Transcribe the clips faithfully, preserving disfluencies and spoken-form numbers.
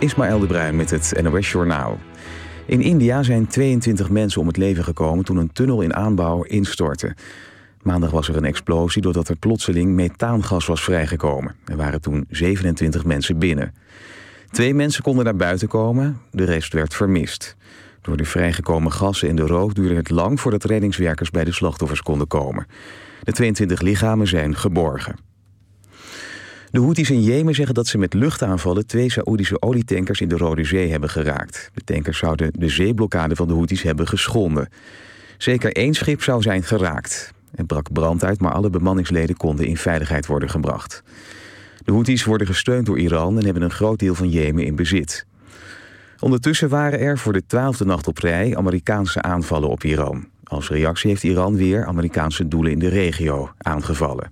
Ismaël de Bruin met het N O S Journaal. In India zijn tweeëntwintig mensen om het leven gekomen toen een tunnel in aanbouw instortte. Maandag was er een explosie doordat er plotseling methaangas was vrijgekomen. Er waren toen zevenentwintig mensen binnen. Twee mensen konden naar buiten komen, de rest werd vermist. Door de vrijgekomen gassen en de rook duurde het lang voordat reddingswerkers bij de slachtoffers konden komen. De tweeëntwintig lichamen zijn geborgen. De Houthis in Jemen zeggen dat ze met luchtaanvallen twee Saoedische olietankers in de Rode Zee hebben geraakt. De tankers zouden de zeeblokkade van de Houthis hebben geschonden. Zeker één schip zou zijn geraakt. Er brak brand uit, maar alle bemanningsleden konden in veiligheid worden gebracht. De Houthis worden gesteund door Iran en hebben een groot deel van Jemen in bezit. Ondertussen waren er voor de twaalfde nacht op rij Amerikaanse aanvallen op Iran. Als reactie heeft Iran weer Amerikaanse doelen in de regio aangevallen.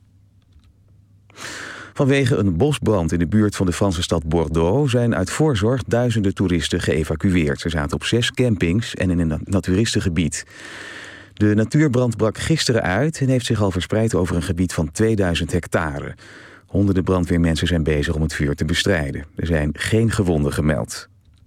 Vanwege een bosbrand in de buurt van de Franse stad Bordeaux zijn uit voorzorg duizenden toeristen geëvacueerd. Ze zaten op zes campings en in een naturistengebied. De natuurbrand brak gisteren uit en heeft zich al verspreid over een gebied van tweeduizend hectare. Honderden brandweermensen zijn bezig om het vuur te bestrijden. Er zijn geen gewonden gemeld.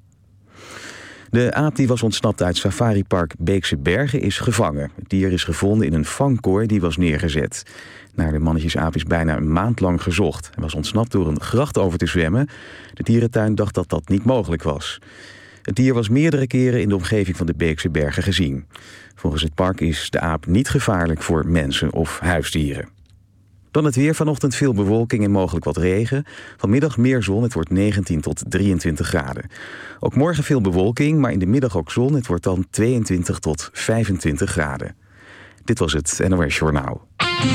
De aap die was ontsnapt uit safaripark Beekse Bergen is gevangen. Het dier is gevonden in een vangkooi die was neergezet. Naar de mannetjesaap is bijna een maand lang gezocht. Hij was ontsnapt door een gracht over te zwemmen. De dierentuin dacht dat dat niet mogelijk was. Het dier was meerdere keren in de omgeving van de Beekse Bergen gezien. Volgens het park is de aap niet gevaarlijk voor mensen of huisdieren. Dan het weer. Vanochtend veel bewolking en mogelijk wat regen. Vanmiddag meer zon. Het wordt negentien tot drieëntwintig graden. Ook morgen veel bewolking, maar in de middag ook zon. Het wordt dan tweeëntwintig tot vijfentwintig graden. Dit was het N O S Journaal.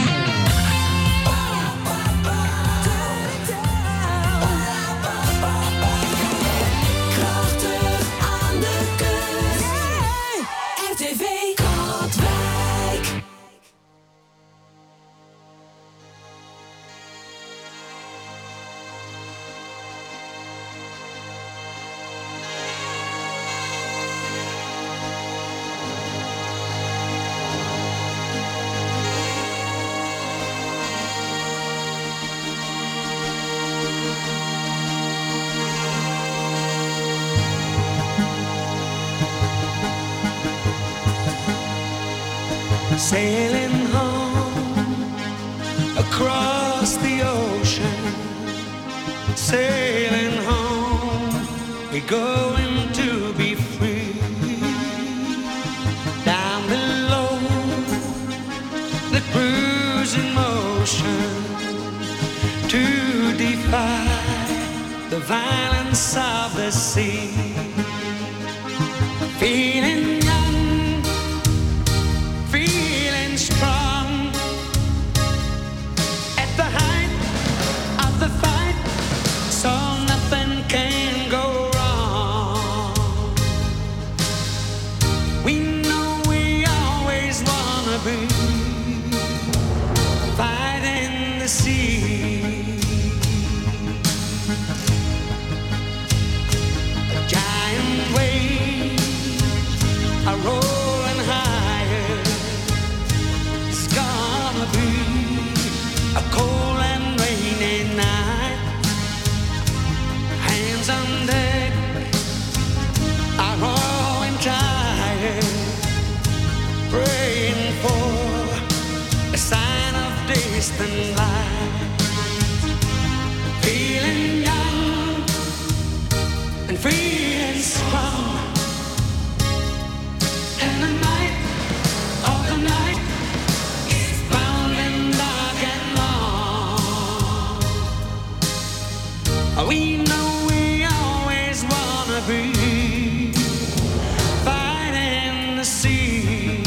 Sailing home across the ocean, sailing home, we're going to be free. Down below, the cruising motion, to defy the violence of the sea. Feeling young, feeling strong, at the height of the fight, so nothing can go wrong. We know we always wanna be fighting the sea. A giant wave, a rolling higher. It's gonna be a cold and rainy night. Hands on deck are rolling tired, praying for a sign of distant light. Feeling young and feeling strong. And the night of the night is bound and dark and long. We know we always wanna be fighting the sea.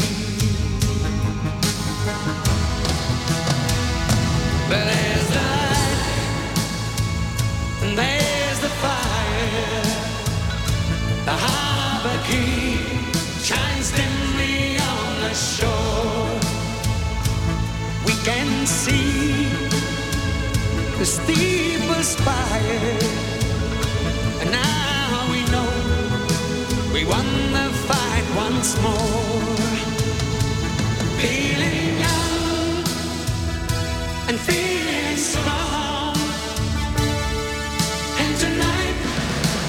But there's the light and there's the fire. The harbor key shines dimly on the shore. We can see the steeple spire, and now we know we won the fight once more. Feeling young and feeling strong, and tonight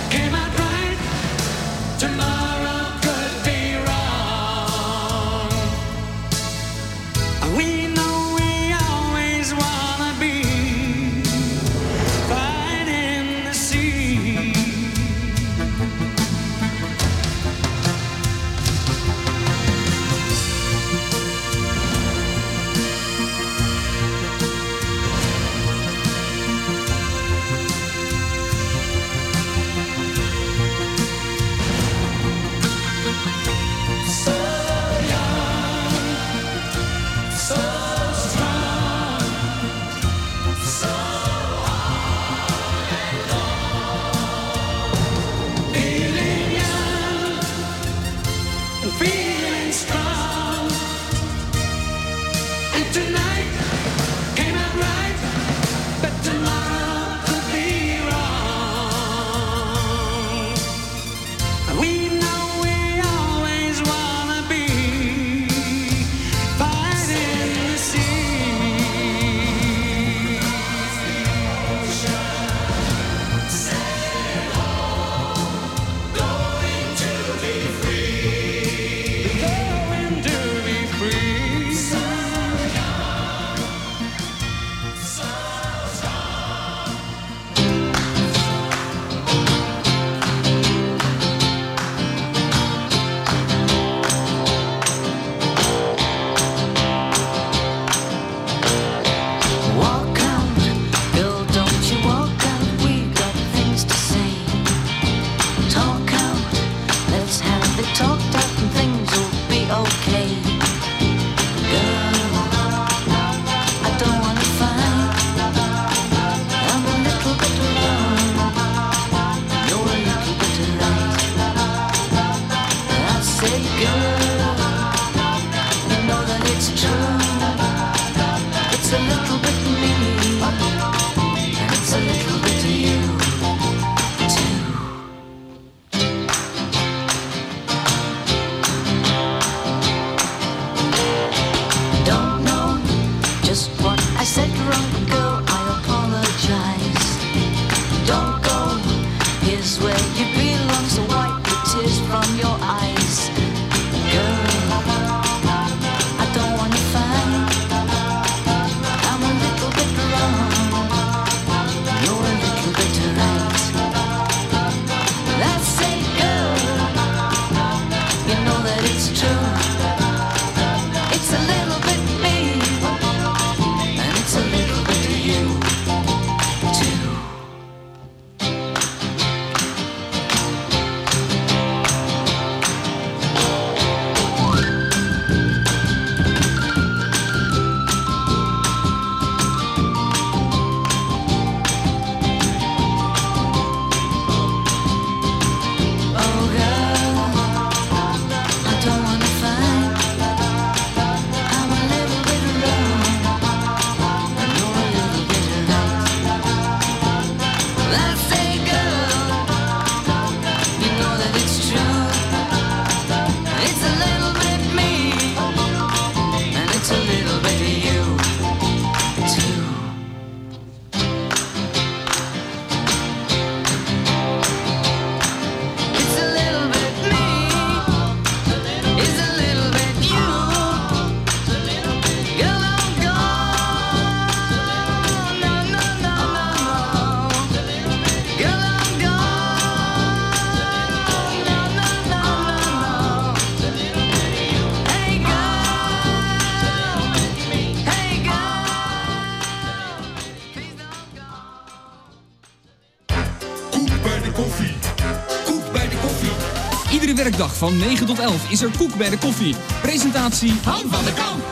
werkdag van negen tot elf is er koek bij de koffie. Presentatie Han van der Kamp.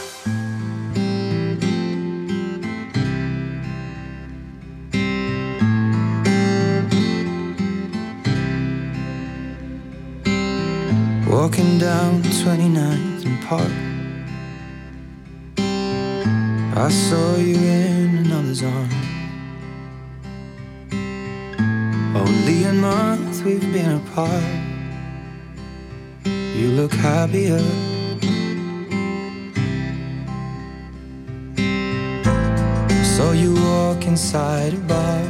Walking down twenty-ninth and Park, I saw you in another's arms. Only a month we've been apart. You look happier. Saw you walk inside a bar.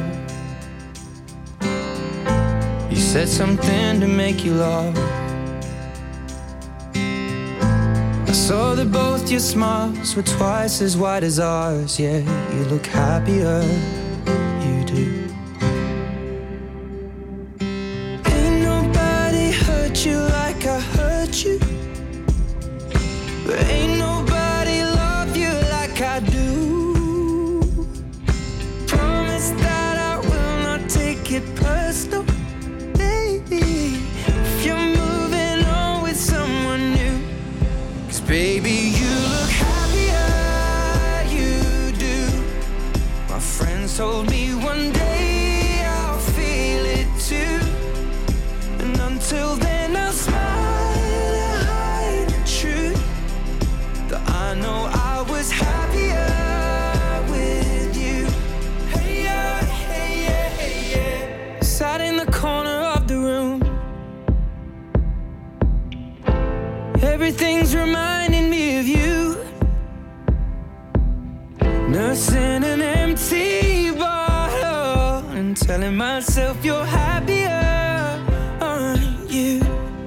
You said something to make you laugh. I saw that both your smiles were twice as wide as ours. Yeah, you look happier, you do. Ain't nobody hurt you like I hurt you, but ain't nobody love you like I do. Promise that I will not take it personal, baby, if you're moving on with someone new. Baby, you look happier, you do. My friends told me one day I'll feel it too, and until then I'll smile and hide the truth, that I know I was happier with you. Hey yeah, hey yeah, hey yeah. Sat in the corner of the room, everything's reminding me of you. Nursing an empty bottle and telling myself you're happier, aren't you?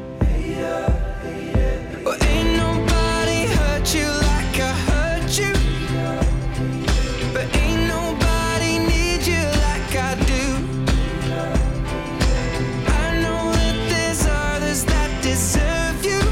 Well, ain't nobody hurt you like I hurt you, but ain't nobody need you like I do. I know that there's others that deserve you,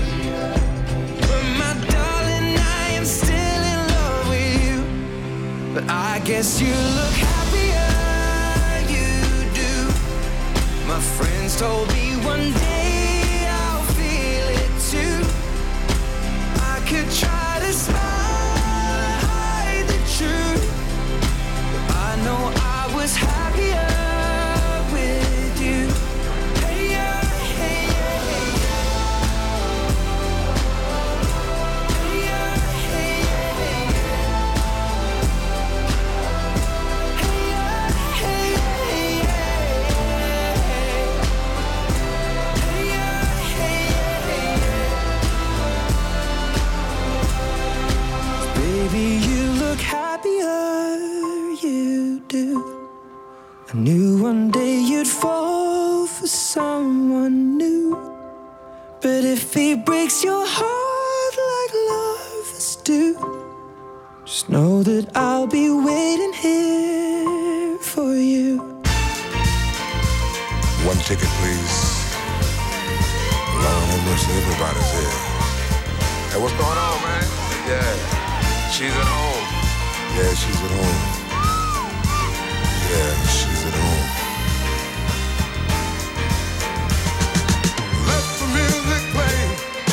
but I guess you look happier, you do. My friends told me one day I'll feel it too. I could try to smile, hide the truth, but I know I was happier with you. Hey yeah, hey yeah, hey yeah. Hey yeah, hey yeah, hey yeah. Baby, you look happier, you do. I knew one day you'd fall for someone new, but if he breaks your heart like lovers do, just know that I'll be waiting here for you. One ticket, please. Lord have mercy, everybody's here. Hey, what's going on, man? Yeah. She's at home. Yeah, she's at home. Yeah, she's at home. Let the music play.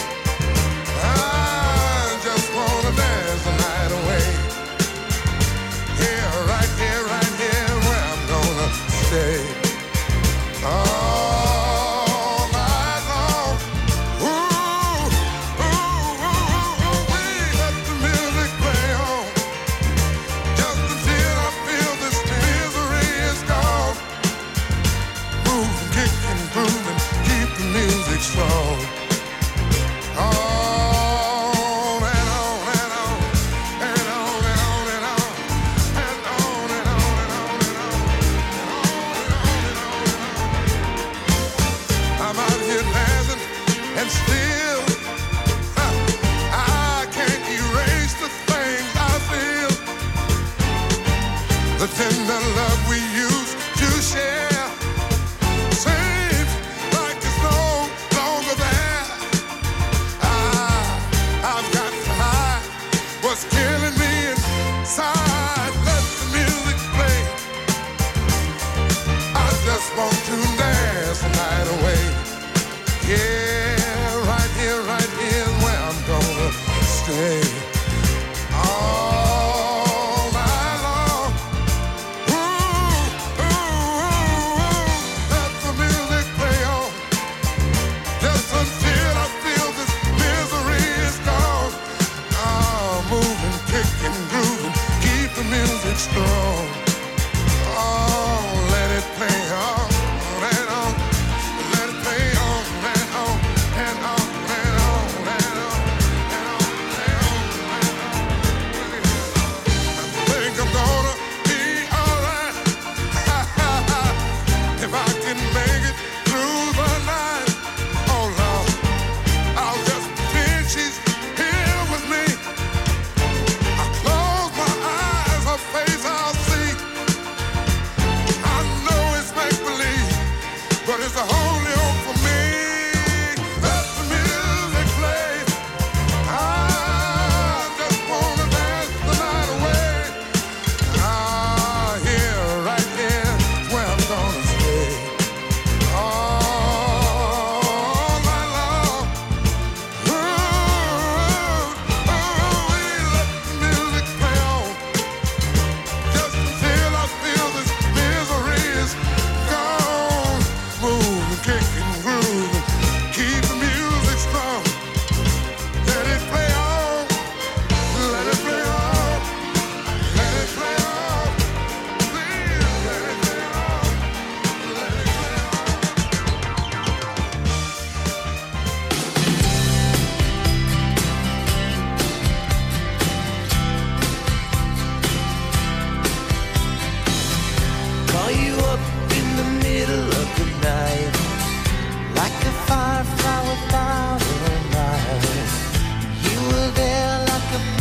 I just wanna dance the night away. Here, right here, right here, where I'm gonna stay. Oh. Feel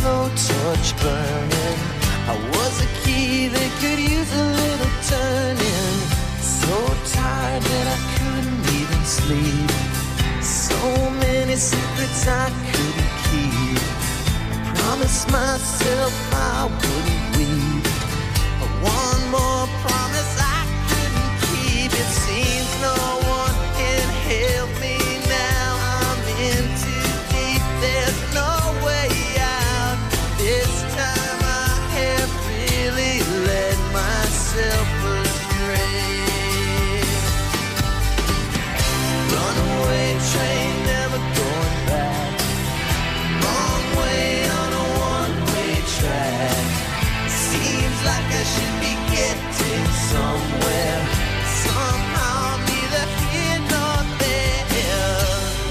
slow torch burning. I was a key that could use a little turning. So tired that I couldn't even sleep. So many secrets I couldn't keep. I promised myself I wouldn't weep. But one more promise I couldn't keep. It seems no one can help me now. I'm in too deep. There's no way out. This time I have really let myself astray. Runaway train, never going back. Wrong way on a one-way track. Seems like I should be getting somewhere. Somehow neither here nor there.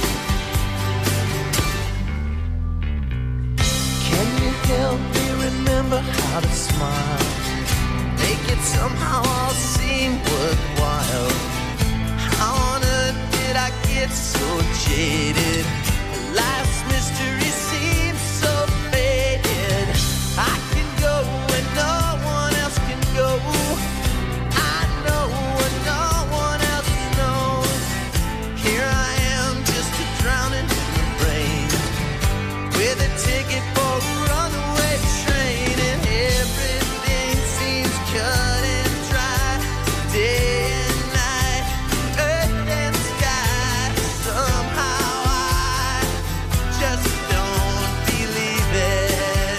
Can you help me remember how to smile? Make it somehow all seem worthwhile. How on earth did I get so jaded? Life's mystery seems so faded. I can go where no one else can go. I know what no one else knows. Here I am, just a drowning in the rain, with a ticket for a runaway train, and everything seems cut and dry. Day and night, earth and sky. Somehow I just don't believe it.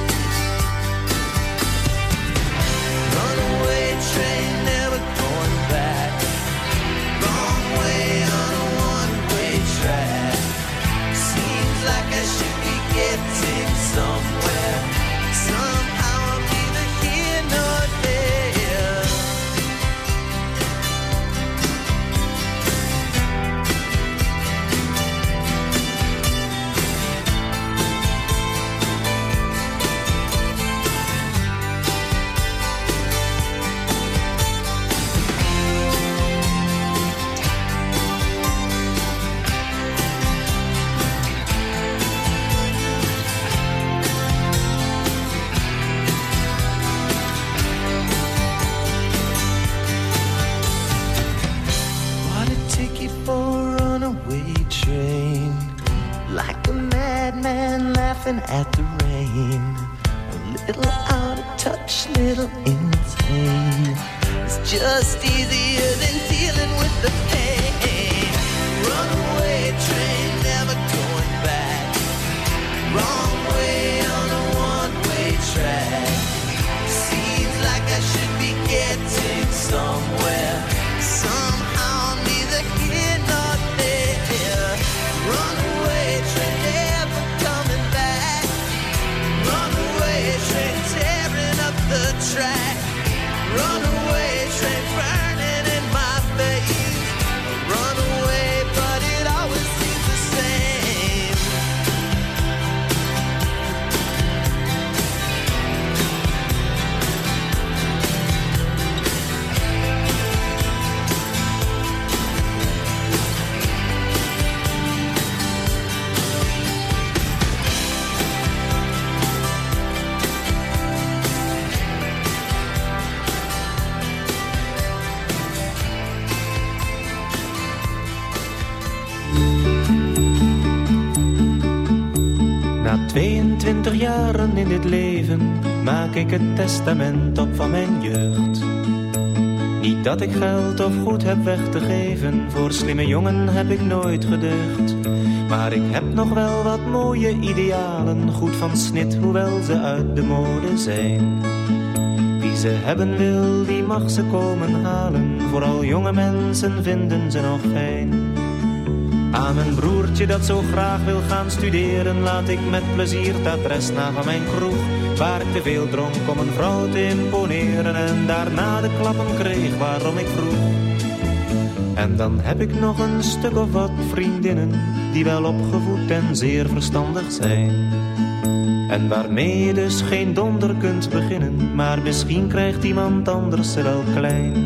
Runaway train, never going back. Wrong way on a one-way track. Seems like I should be getting somewhere. Somehow I'm neither here nor there. What a ticket for a runaway train. Like a madman laughing at the rain. A little out of touch, little insane. It's just easier than dealing with the pain. Runaway train, never going back. Wrong way on a one-way track. Seems like I should be getting somewhere. Somehow neither here nor there. Runaway train, never coming back. Runaway train, tearing up the track. Runaway train, burning in my veins. Runaway, but it always seems the same. Na tweeëntwintig jaren in dit leven maak ik het testament op van mijn jeugd. Niet dat ik geld of goed heb weg te geven, voor slimme jongen heb ik nooit gedeugd. Maar ik heb nog wel wat mooie idealen, goed van snit hoewel ze uit de mode zijn. Wie ze hebben wil, die mag ze komen halen, vooral jonge mensen vinden ze nog fijn. Aan mijn broertje dat zo graag wil gaan studeren, laat ik met plezier het adres na van mijn kroeg, waar ik te veel dronk om een vrouw te imponeren en daarna de klappen kreeg waarom ik vroeg. En dan heb ik nog een stuk of wat vriendinnen, die wel opgevoed en zeer verstandig zijn. En waarmee je dus geen donder kunt beginnen, maar misschien krijgt iemand anders ze wel klein.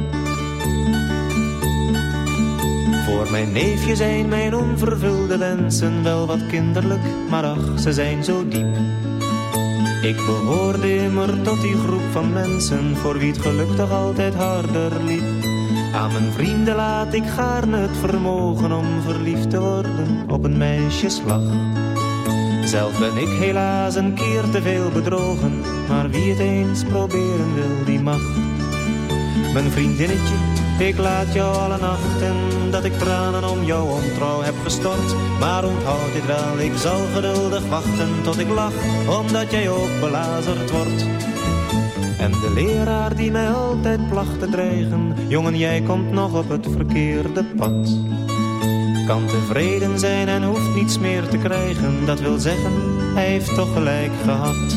Voor mijn neefje zijn mijn onvervulde wensen wel wat kinderlijk, maar ach, ze zijn zo diep. Ik behoorde immer tot die groep van mensen voor wie het geluk toch altijd harder liep. Aan mijn vrienden laat ik gaarne het vermogen om verliefd te worden op een meisjeslag. Zelf ben ik helaas een keer te veel bedrogen, maar wie het eens proberen wil, die mag. Mijn vriendinnetje, ik laat jou alle nachten dat ik tranen om jouw ontrouw heb gestort. Maar onthoud dit wel, ik zal geduldig wachten tot ik lach, omdat jij ook belazerd wordt. En de leraar die mij altijd placht te dreigen, jongen, jij komt nog op het verkeerde pad. Kan tevreden zijn en hoeft niets meer te krijgen, dat wil zeggen, hij heeft toch gelijk gehad.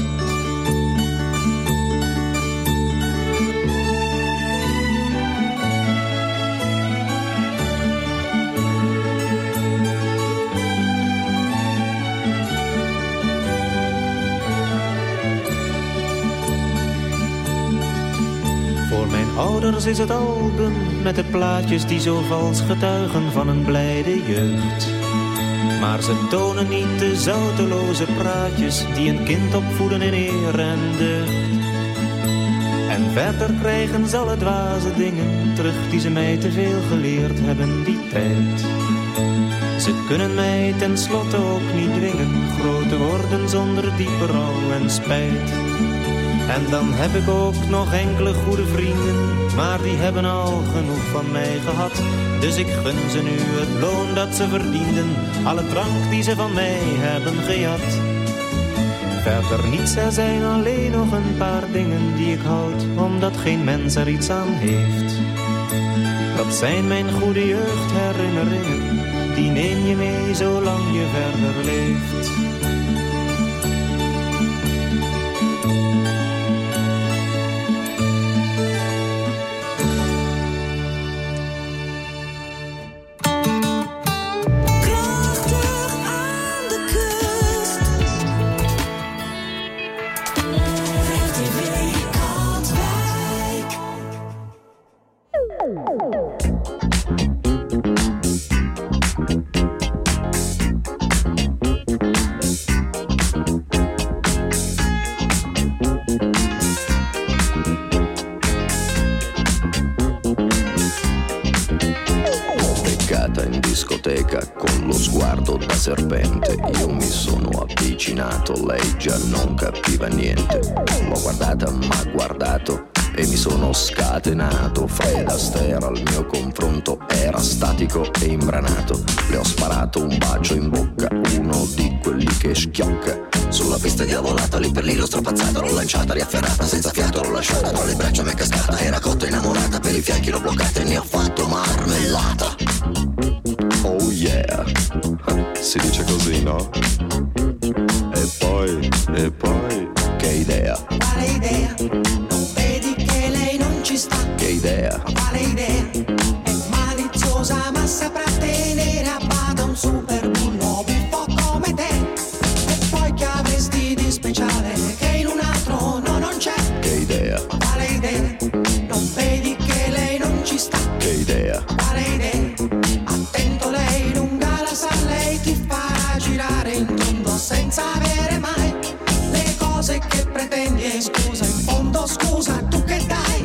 Ouders is het album met de plaatjes die zo vals getuigen van een blijde jeugd. Maar ze tonen niet de zouteloze praatjes die een kind opvoeden in eer en deugd. En verder krijgen ze alle dwaze dingen terug die ze mij te veel geleerd hebben die tijd. Ze kunnen mij tenslotte ook niet dwingen groot te worden zonder diepe rouw en spijt. En dan heb ik ook nog enkele goede vrienden, maar die hebben al genoeg van mij gehad. Dus ik gun ze nu het loon dat ze verdienden, alle drank die ze van mij hebben gejat. Verder niets, er zijn alleen nog een paar dingen die ik houd, omdat geen mens er iets aan heeft. Dat zijn mijn goede jeugdherinneringen, die neem je mee zolang je verder leeft. Con lo sguardo da serpente io mi sono avvicinato, lei già non capiva niente. L'ho guardata, m'ha guardato e mi sono scatenato. Fred Astaire al mio confronto era statico e imbranato. Le ho sparato un bacio in bocca, uno di quelli che schiocca. Sulla pista diavolata, lì per lì l'ho strapazzata, l'ho lanciata, riafferrata, senza fiato l'ho lasciata, tra le braccia m'è cascata, era cotta innamorata, per i fianchi l'ho bloccata e ne ho fatto marmellata. Oh yeah, si dice così, no? E poi, e poi, che idea? Quale idea? Non vedi che lei non ci sta? Che idea? Quale idea? È maliziosa ma saprà tenere a bada un super bullo buffo come te. E poi che avresti di speciale che in un altro no non c'è? Che idea? Quale idea? Non vedi che lei non ci sta? Che idea? Quale idea? Attento, lei lunga la sa, lei ti farà girare in tondo senza avere mai le cose che pretendi. E scusa, in fondo scusa, tu che dai?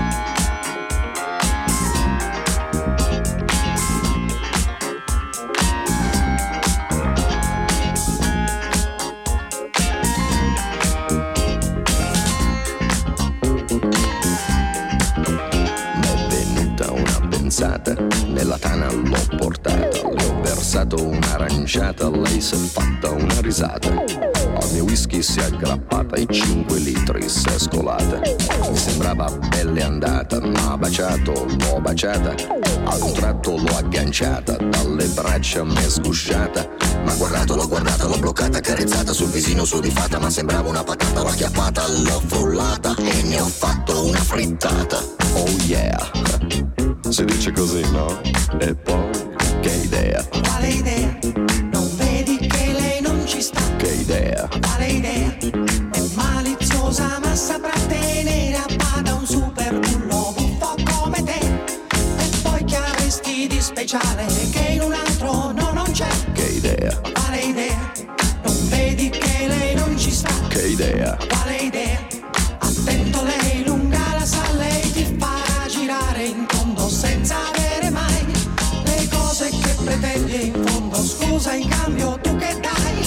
Nella tana l'ho portata, le ho versato un'aranciata, lei si è fatta una risata. Al mio whisky si è aggrappata e cinque litri si è scolata. Mi sembrava belle andata, m'ha baciato, l'ho baciata. Ad un tratto l'ho agganciata, dalle braccia m'è sgusciata. M'ha guardato, l'ho guardata, l'ho bloccata, carezzata sul visino su di fatta. Ma sembrava una patata, l'ho acchiappata, l'ho frullata e ne ho fatto una frittata. Oh yeah, si dice così, no? E poi, che idea? Quale idea? Non vedi che lei non ci sta? Che idea? Quale idea? È maliziosa ma saprà tenere a bada un super bullo buffo come te. E poi che avresti di speciale che in un altro no non c'è? Che idea? Quale idea? Non vedi che lei non ci sta? Che idea? idea? Quale idea? Attento, lei lunga la sa, lei ti farà girare in tondo senza avere mai le cose che pretendi in fondo. Scusa, in cambio tu che dai?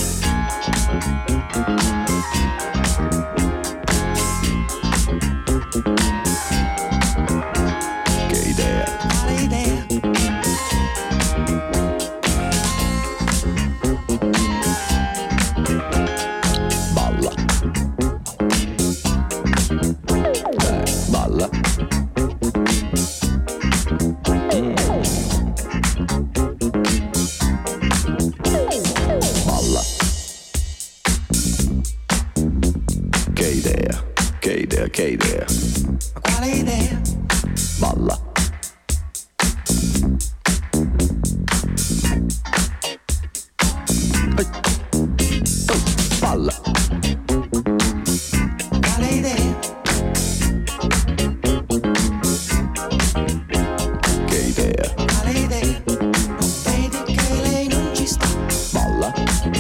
Che idea? Quale idea? Balla. Dai, balla. Mm. Balla. Che idea? Che idea? Che idea? Ma quale idea? Balla. Ehi. Oh, balla. Quale idea? Che idea? Quale idea? Non vedi che lei non ci sta? Balla.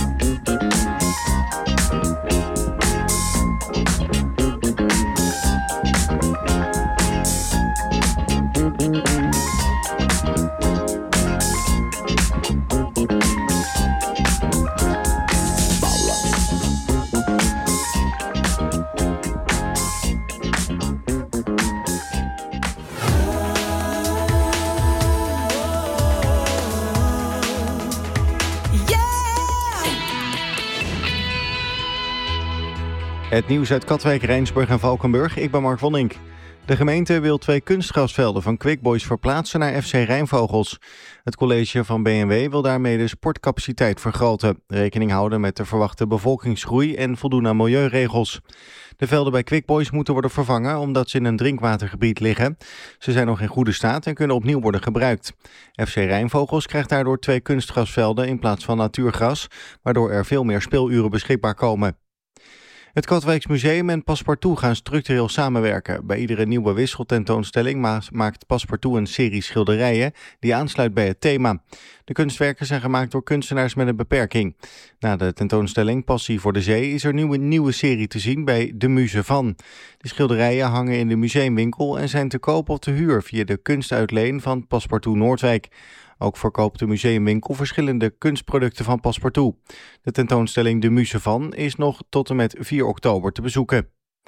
Het nieuws uit Katwijk, Rijnsburg en Valkenburg. Ik ben Mark Vonink. De gemeente wil twee kunstgrasvelden van Quick Boys verplaatsen naar F C Rijnvogels. Het college van B N W wil daarmee de sportcapaciteit vergroten. Rekening houden met de verwachte bevolkingsgroei en voldoen aan milieuregels. De velden bij Quick Boys moeten worden vervangen omdat ze in een drinkwatergebied liggen. Ze zijn nog in goede staat en kunnen opnieuw worden gebruikt. F C Rijnvogels krijgt daardoor twee kunstgrasvelden in plaats van natuurgras, waardoor er veel meer speeluren beschikbaar komen. Het Katwijks Museum en Passepartout gaan structureel samenwerken. Bij iedere nieuwe wisseltentoonstelling ma- maakt Passepartout een serie schilderijen die aansluit bij het thema. De kunstwerken zijn gemaakt door kunstenaars met een beperking. Na de tentoonstelling Passie voor de Zee is er nu een nieuwe serie te zien bij De Muze van. De schilderijen hangen in de museumwinkel en zijn te koop of te huur via de kunstuitleen van Passepartout Noordwijk. Ook verkoopt de museumwinkel verschillende kunstproducten van Passepartout. De tentoonstelling De Muze van is nog tot en met vier oktober te bezoeken.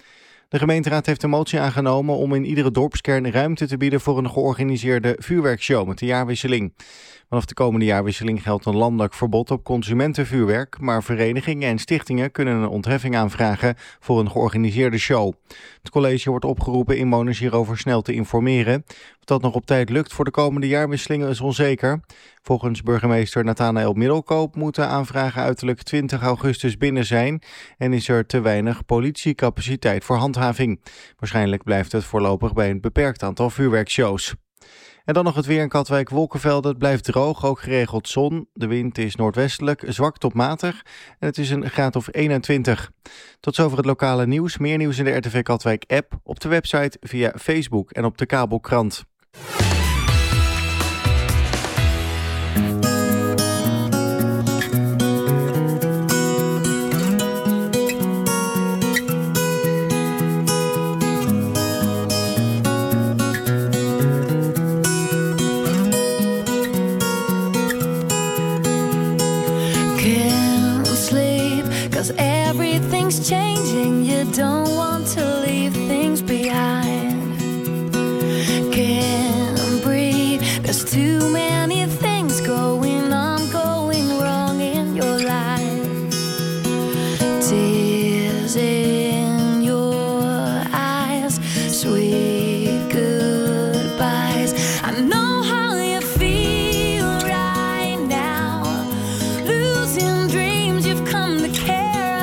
De gemeenteraad heeft een motie aangenomen om in iedere dorpskern ruimte te bieden voor een georganiseerde vuurwerkshow met de jaarwisseling. Vanaf de komende jaarwisseling geldt een landelijk verbod op consumentenvuurwerk, maar verenigingen en stichtingen kunnen een ontheffing aanvragen voor een georganiseerde show. Het college wordt opgeroepen inwoners hierover snel te informeren. Of dat nog op tijd lukt voor de komende jaarwisselingen is onzeker. Volgens burgemeester Nathanael Middelkoop moeten aanvragen uiterlijk twintig augustus binnen zijn en is er te weinig politiecapaciteit voor handhaving. Waarschijnlijk blijft het voorlopig bij een beperkt aantal vuurwerkshows. En dan nog het weer in Katwijk, wolkenvelden. Het blijft droog, ook geregeld zon. De wind is noordwestelijk, zwak tot matig. En het is een graad of eenentwintig. Tot zover het lokale nieuws. Meer nieuws in de R T V Katwijk app, op de website, via Facebook en op de kabelkrant. Everything's changing, you don't want to leave things behind. Can't breathe, there's too many things going on, going wrong in your life. Tears in your eyes, sweet goodbyes. I know how you feel right now, losing dreams you've come to care.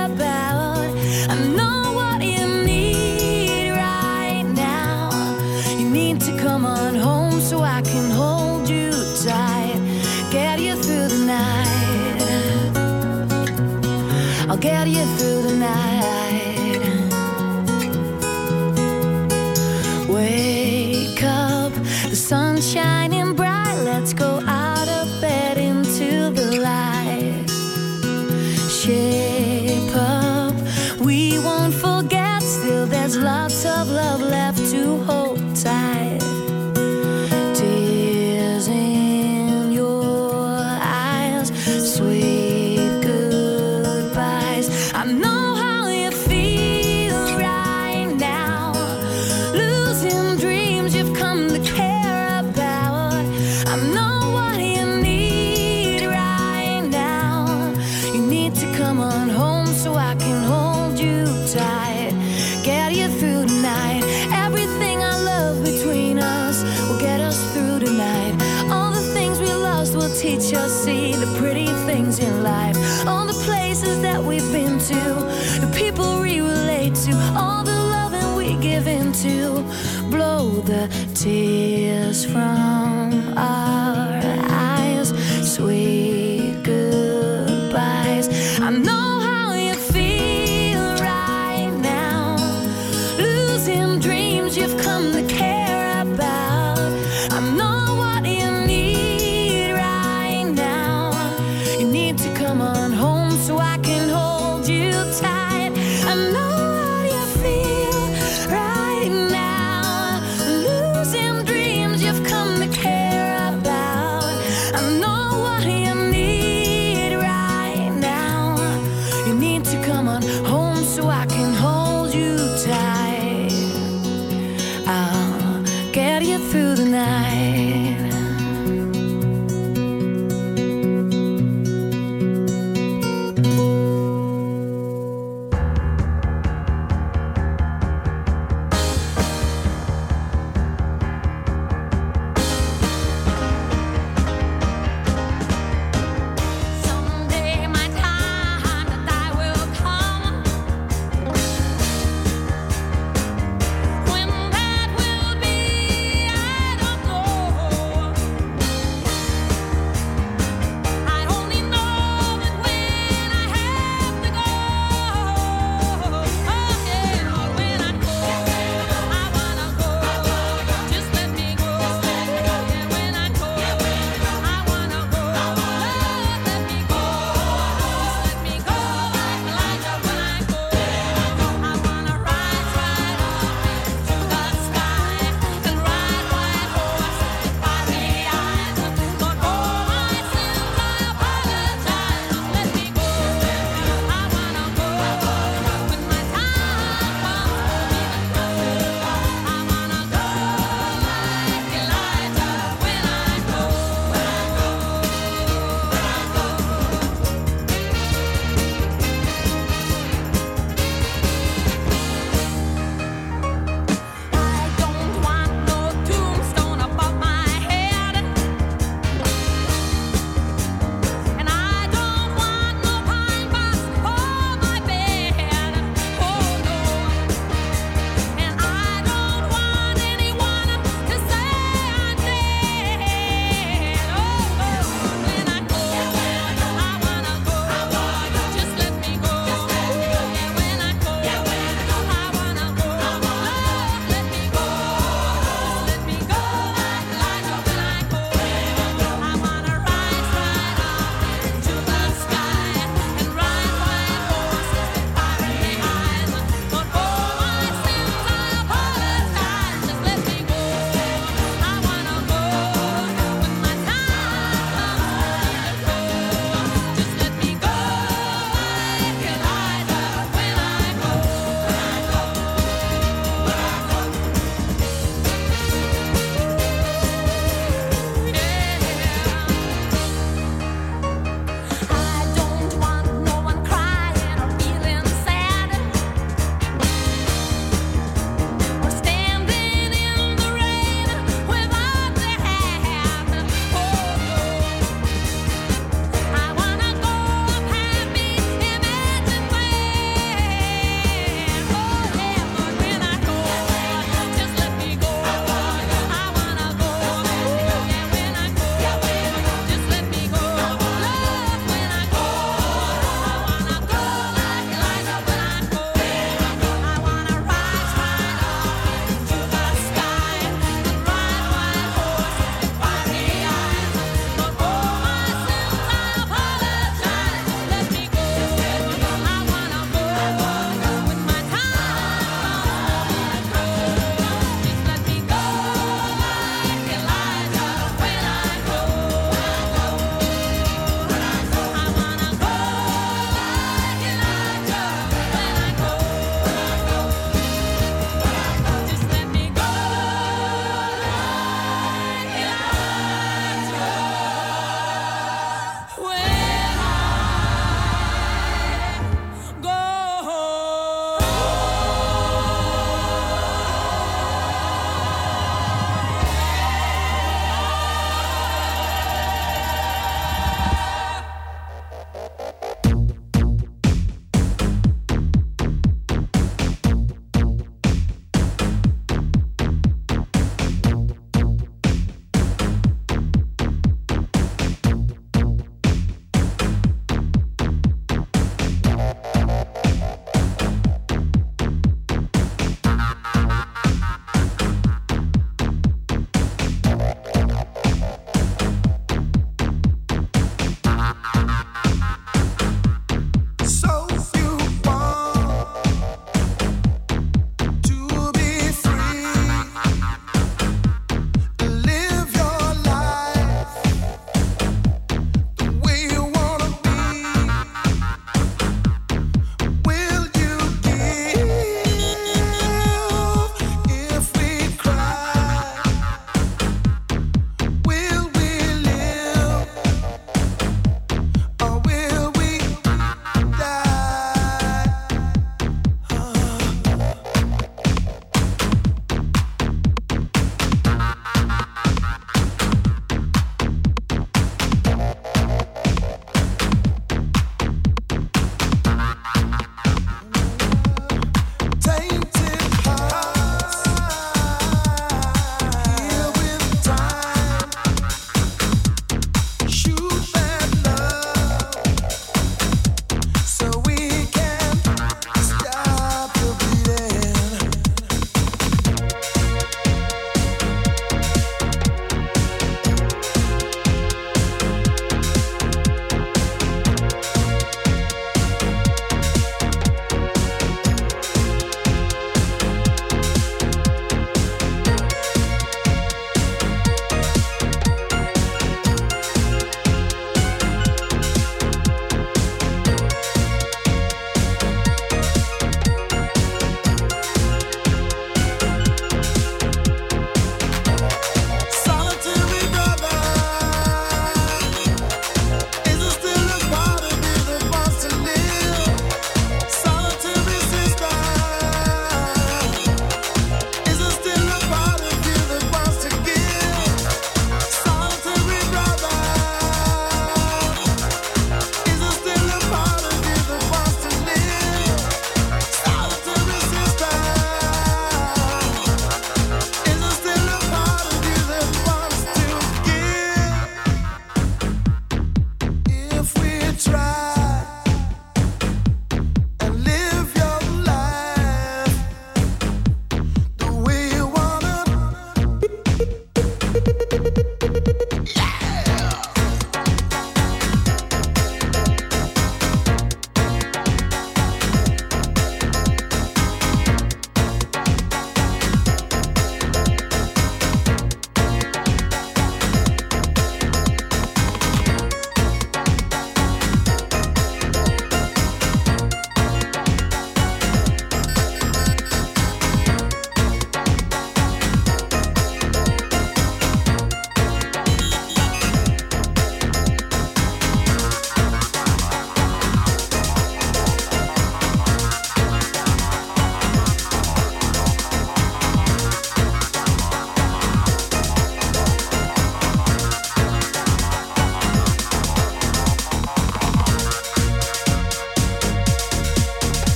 So I can hold you tight, get you through the night. I'll get you through the night. Wake up, the sun's shining bright. Let's go out of bed into the light. Shape up, we won't There's lots of love left to hold tight. Tears in your eyes, sweet goodbyes. I know how you feel right now, losing dreams you've come to care about. I know what you need right now. You need to come on home so I can hold you tight, get you through the night. Everything I love between us will get us through the night. All the things we lost will teach us, see the pretty things in life. All the places that we've been to, the people we relate to, all the loving we give into. Blow the tears from our eyes, sweet goodbyes. I know how you feel right now, losing dreams you've come to care about. I know what you need right now. You need to come on home so I can hold you tight. I know what you feel right now, losing dreams you've come to care about. I know what you need right now. You need to come on home so I can hold you tight. I'll get you through the night. Someday my time to die will come.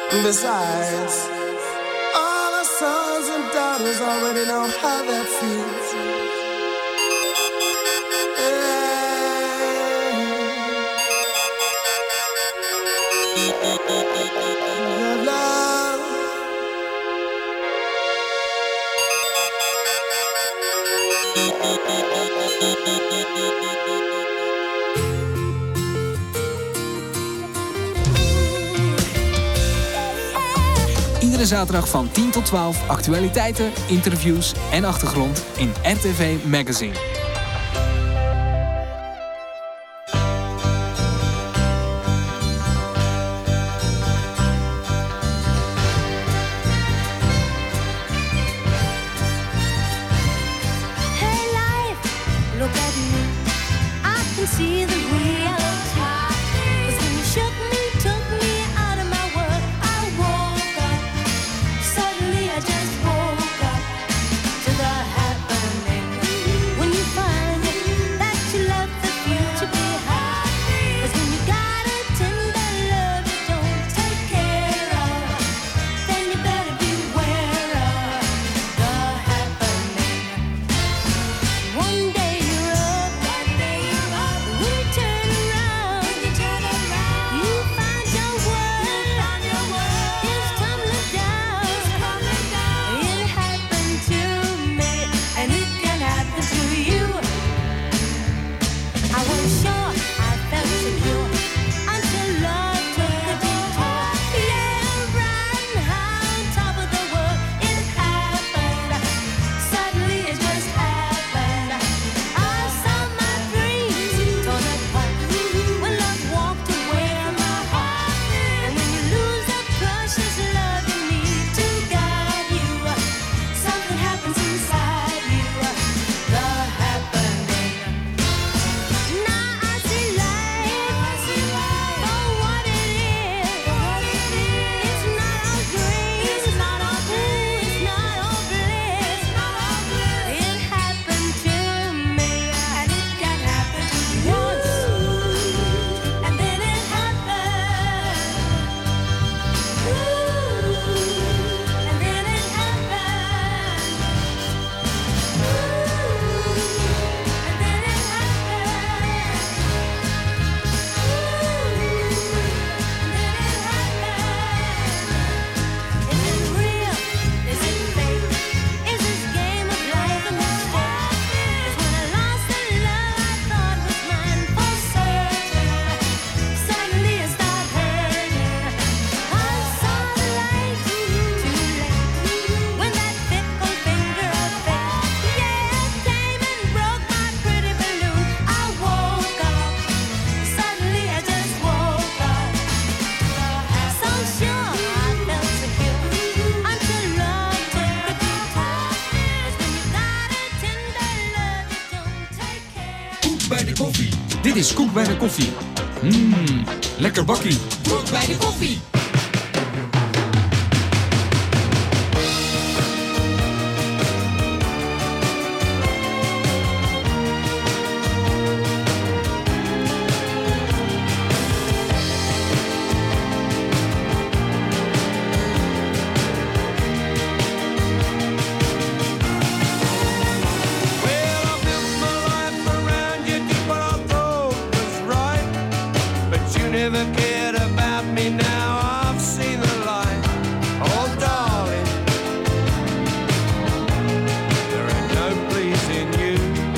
Besides, all our sons and daughters already know how that feels. Love, love. Iedere zaterdag van tien tot twaalf actualiteiten, interviews en achtergrond in R T V Magazine. Hey life, look at me. I can see the reality. 'Cause when you shook me, took me out of my world, I woke up. Suddenly I just woke up to the happening. When you find that you left the future behind. 'Cause when you got a tender love you don't take care of, then you better beware of the happening. One day you're up, one day you're up. When you turn around, when you turn around, you find your world, find your world is tumbling down, tumbling down. It happened to me, and it can happen to you. I was sure, I felt secure until love took a detour. Yeah, right on top of the world, it happened. Suddenly it just happened. I saw my dreams torn apart when love walked away from my heart. And when you lose the precious love you need to guide you, something happens inside you. The happening. Now I see life for what it is. It's not all dreams, it's not all blue, it's not all bliss. It happened to me, and it can happen once, and then it happened. And then it happened. And then it happened. Is it real? Is it fake? Is this game of life a mistake? 'Cause when I lost the love I thought was mine for certain, suddenly it started hurting. I saw the light too late when that fickle finger of fate, yeah, came and broke my pretty balloon. I woke up. Suddenly I just woke up. So sure I felt secure until love took a detour. 'Cause when you got a tender love you don't take care. Koek bij de koffie. Dit is Koek bij de koffie. Mmm, lekker bakkie. Koek bij de koffie. Well, I built my life around you, did what I thought was right. But you never cared about me, now I've seen the light. Oh, darling, there ain't no pleasing you.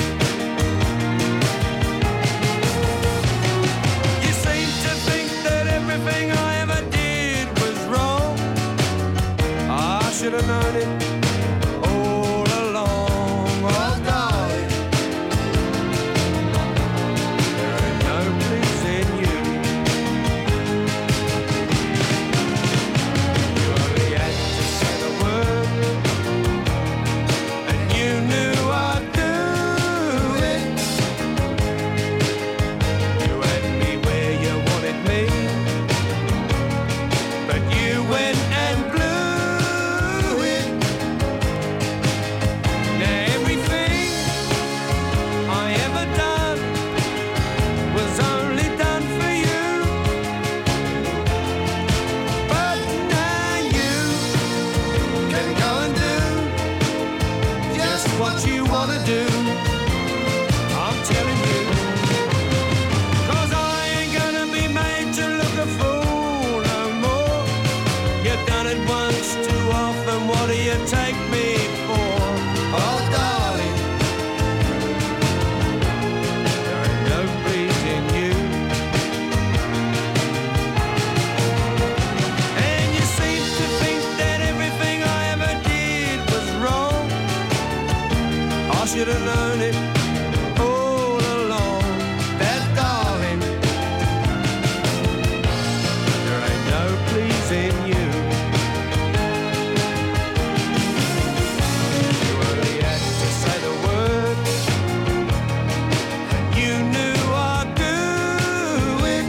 You seem to think that everything I ever did was wrong. I should have known it all along. Oh, darling, there ain't no pleasing you. You only had to say the word, and you knew I'd do it. You had me where you wanted me, but you went and blew it. You've done it once too often, what do you take me for? Oh, darling, there ain't no pleasing you. And you seem to think that everything I ever did was wrong. I should have known it all along, that darling, there ain't no pleasing you. You only had to say the word, and you knew I'd do it.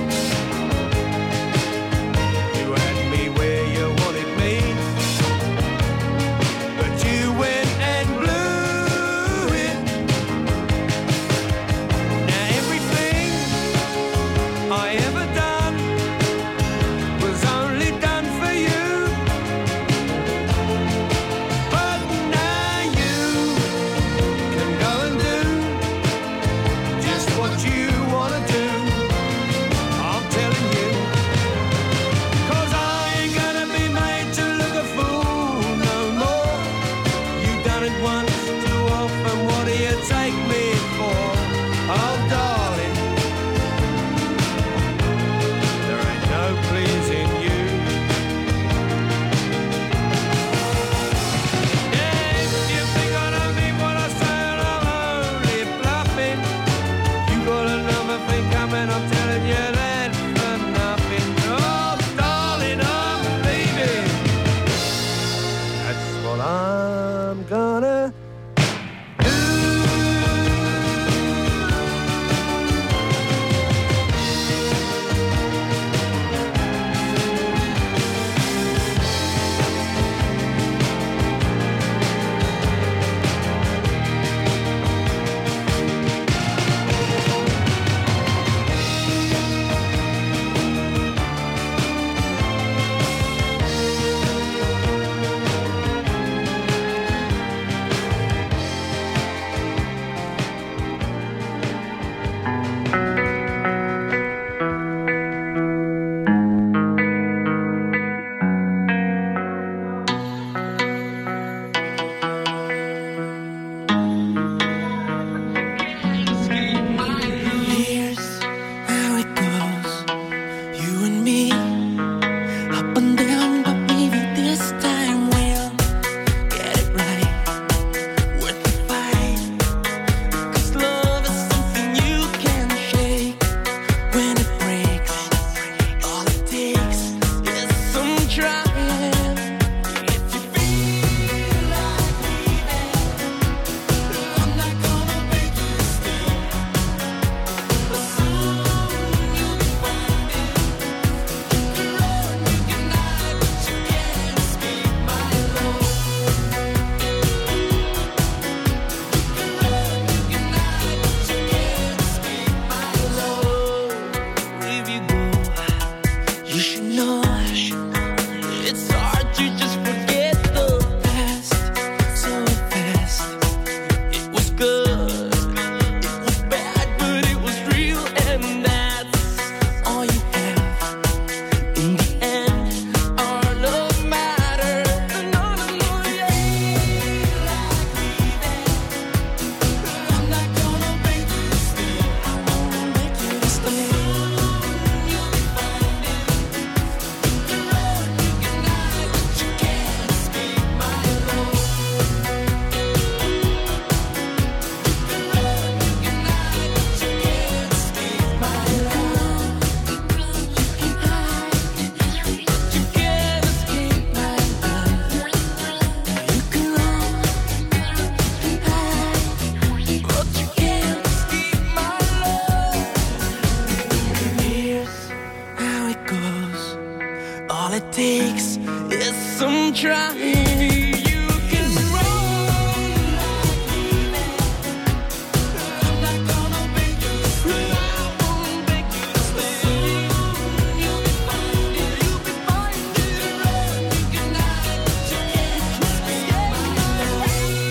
You had me where you wanted me, but you went and blew it. Now everything I ever done was only done for you, but now you can go and do just what you wanna do. I'm telling you, 'cause I ain't gonna be made to look a fool no more. You've done it once too often, what do you take me for? Oh, darling, there ain't no pleasing you. Yeah, if you think I don't mean what I say, I'm only bluffing. You got another thing coming, I'm telling you that for nothing. Oh, darling, I'm leaving. That's what I'm gonna do. Here's how it goes, you and me, up and down, but maybe this time we'll get it right. Worth the fight, 'cause love is something you can shake. When it breaks, all it takes is some trying. If you feel like leaving, I'm not gonna make you stay. But soon you'll be finding you can run, you can hide, but you can't escape my love. You can run, you can hide, but you can't escape my love. If you go, you should know it's hard to just forget the past so fast. It was good, it was bad, but it was real, and that's all you have. In the end, our love matters. No, no, no, yeah. I'm not gonna make you stay. I won't make you stay. You'll be finding you can run, you can hide, but you can't escape my love. You can run, you can hide, but you can't escape my love. You can hide, but you can't escape my love. You can run, hide, but you can't escape my love. Here's how it goes. All it takes is some trying. You can run, I'm not gonna make you stay. I won't make you stay. You'll be finding, you'll be finding. You can run, you can hide, but you can't escape my love.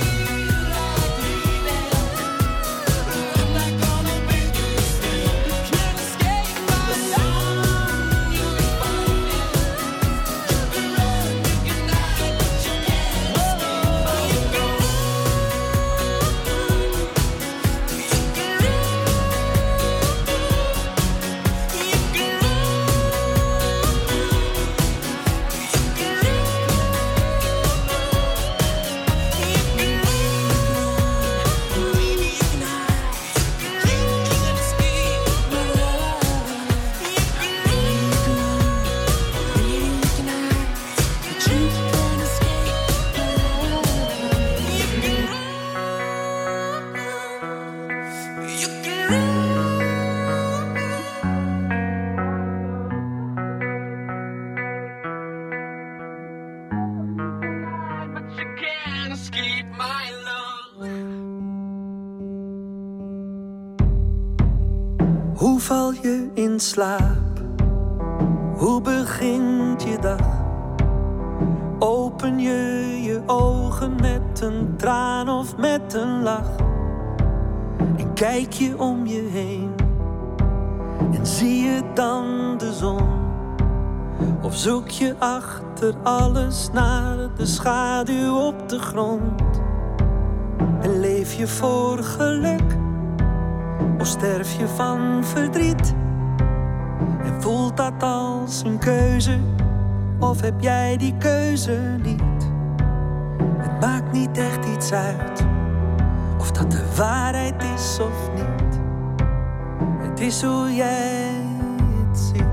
I'm not gonna make you stay. You can't escape my love. You'll be finding, you can run, keep my love. Hoe val je in slaap? Hoe begint je dag? Open je je ogen met een traan of met een lach? En kijk je om je heen en zie je dan de zon? Of zoek je achter alles naar de schaduw op de grond? En leef je voor geluk? Of sterf je van verdriet? En voelt dat als een keuze? Of heb jij die keuze niet? Het maakt niet echt iets uit of dat de waarheid is of niet. Het is hoe jij het ziet.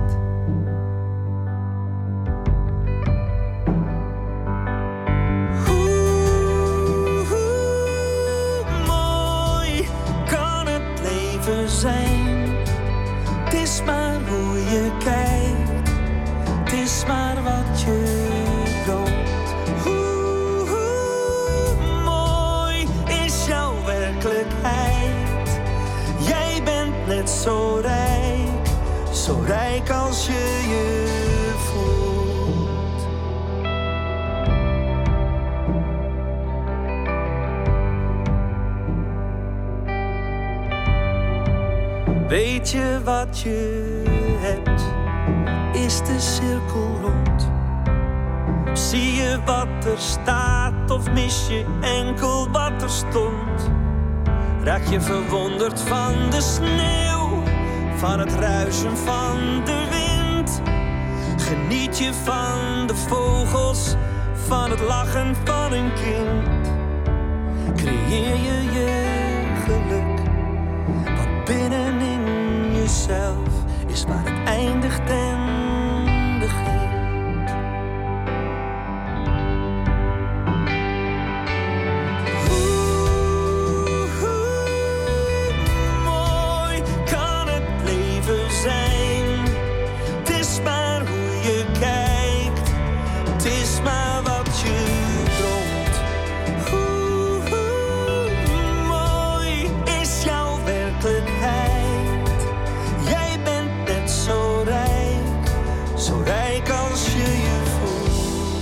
Hoe, hoe mooi kan het leven zijn? Het is maar hoe je kijkt. Het is maar wat je droomt. Hoe, hoe mooi is jouw werkelijkheid? Jij bent net zo rijk, zo rijk als je je voelt. Weet je wat je hebt? Is de cirkel rond? Zie je wat er staat of mis je enkel wat er stond? Raak je verwonderd van de sneeuw, van het ruisen van de wind? Geniet je van de vogels, van het lachen van een kind? Creëer je je geluk, want binnenin jezelf is waar het eindigt en begint. Hoe, hoe mooi kan het leven zijn? Het is maar hoe je kijkt, het is maar wat je droomt. Hoe, hoe mooi is jouw werkelijkheid? Zo rijk, zo rijk als je je voelt.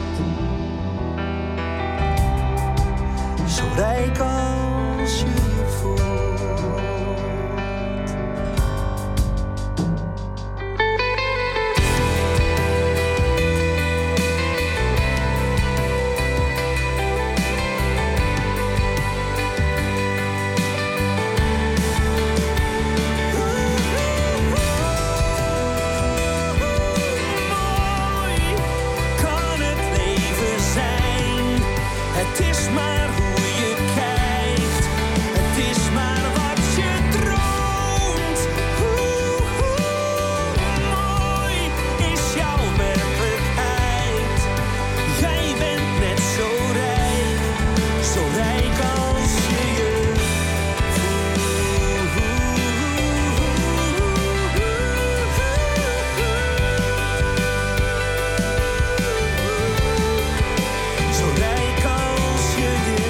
Zo rijk als je je voelt. Het is maar hoe je kijkt, het is maar wat je droomt. Hoe, hoe mooi is jouw werkelijkheid? Jij bent net zo rijk, zo rijk als je je Zo rijk als je je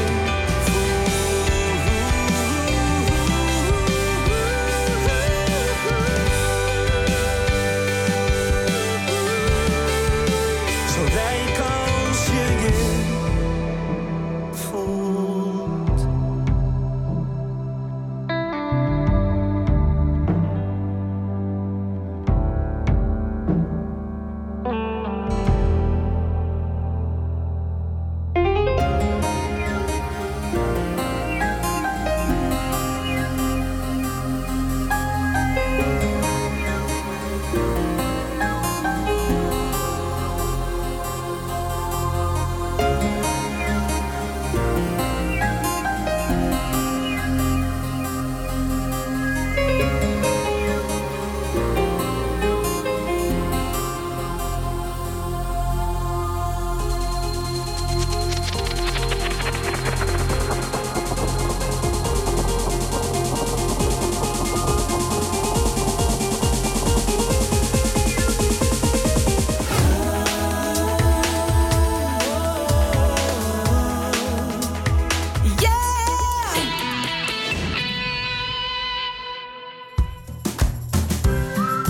Zo rijk als je je voelt.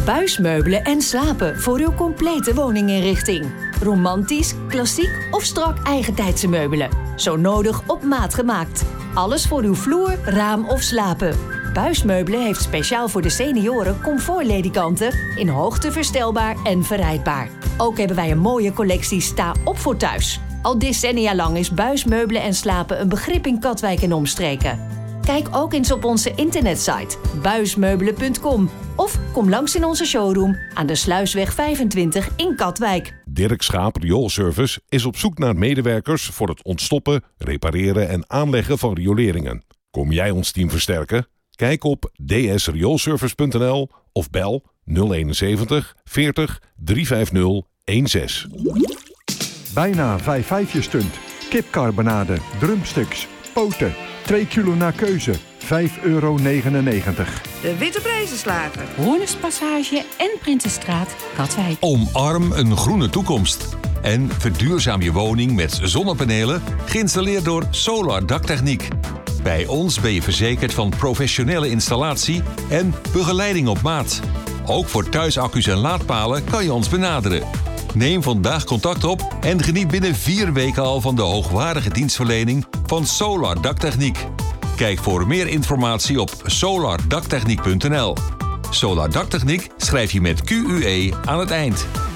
Buismeubelen en slapen voor uw complete woninginrichting. Romantisch, klassiek of strak eigentijdse meubelen. Zo nodig op maat gemaakt. Alles voor uw vloer, raam of slapen. Buismeubelen heeft speciaal voor de senioren comfortledikanten in hoogte verstelbaar en verrijdbaar. Ook hebben wij een mooie collectie sta op voor thuis. Al decennia lang is Buismeubelen en slapen een begrip in Katwijk en omstreken. Kijk ook eens op onze internetsite buismeubelen punt com of kom langs in onze showroom aan de Sluisweg vijfentwintig in Katwijk. Dirk Schaap Rioolservice is op zoek naar medewerkers voor het ontstoppen, repareren en aanleggen van rioleringen. Kom jij ons team versterken? Kijk op d s rioolservice punt n l of bel nul eenenzeventig veertig driehonderdvijftig zestien. Bijna vijf vijfje stunt. Kipcarbonade, drumsticks, poten. twee kilo naar keuze. vijf euro negenennegentig. De Witte Prijzenslager. Hoornerspassage en Prinsenstraat, Katwijk. Omarm een groene toekomst. En verduurzaam je woning met zonnepanelen, geïnstalleerd door Solar Daktechniek. Bij ons ben je verzekerd van professionele installatie en begeleiding op maat. Ook voor thuisaccu's en laadpalen kan je ons benaderen. Neem vandaag contact op en geniet binnen vier weken al van de hoogwaardige dienstverlening van Solar Daktechniek. Kijk voor meer informatie op solar daktechniek punt n l. Solar Daktechniek schrijf je met Q U E aan het eind.